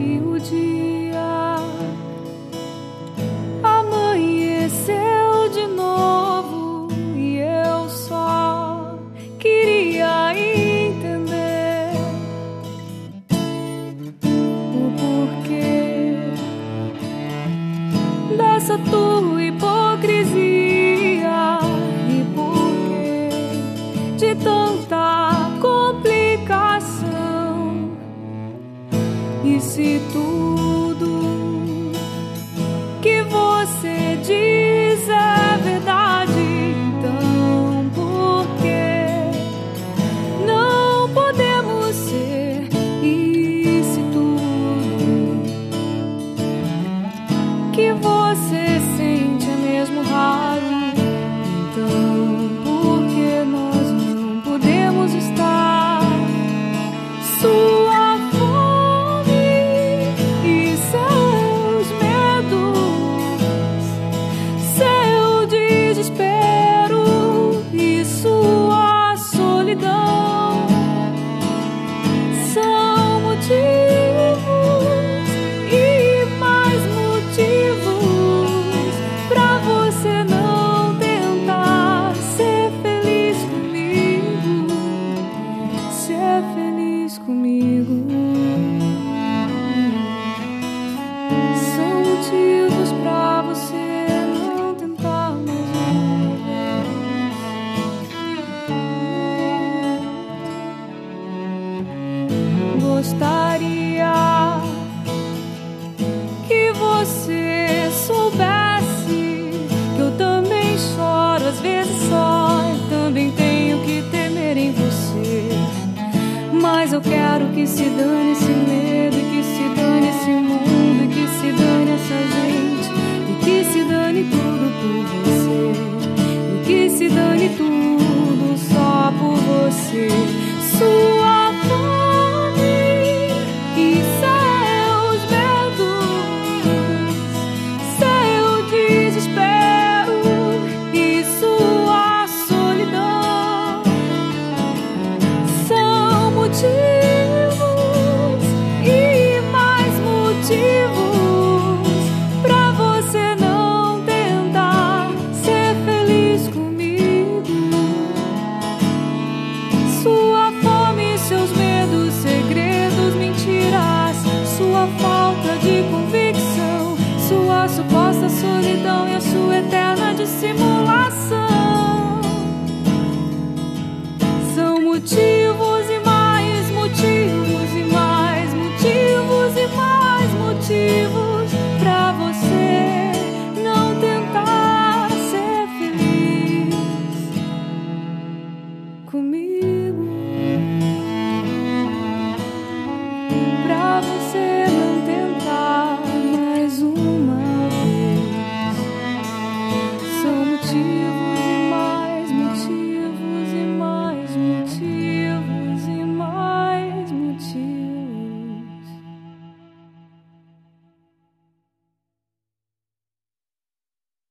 e o dia amanheceu de novo e eu só queria entender o porquê dessa tua hipocrisia e porquê de tanta complicação. E se tudo que você diz é verdade, então por que não podemos ser? E se tudo que você sente é mesmo raro, então por que nós não podemos estar? Sua fome e seus medos, seu desespero e sua solidão são motivos e mais motivos pra você não tentar ser feliz comigo, ser feliz comigo. São motivos pra você não tentar mais uma vez. Gostaria que você soubesse que eu também choro, às vezes só, eu também tenho que temer em você. Mas eu quero que se dane esse medo, e que se dane esse mundo, e que se dane essa gente, e que se dane tudo por você, e que se dane tudo só por você. Sua fome e seus medos, seu desespero e sua solidão são motivos e mais motivos pra você não tentar ser feliz comigo. Sua fome e seus medos, segredos, mentiras, sua falta de convicção, sua suposta solidão e a sua eterna dissimulação são motivos e mais motivos e mais motivos e mais motivos pra você não tentar ser feliz comigo.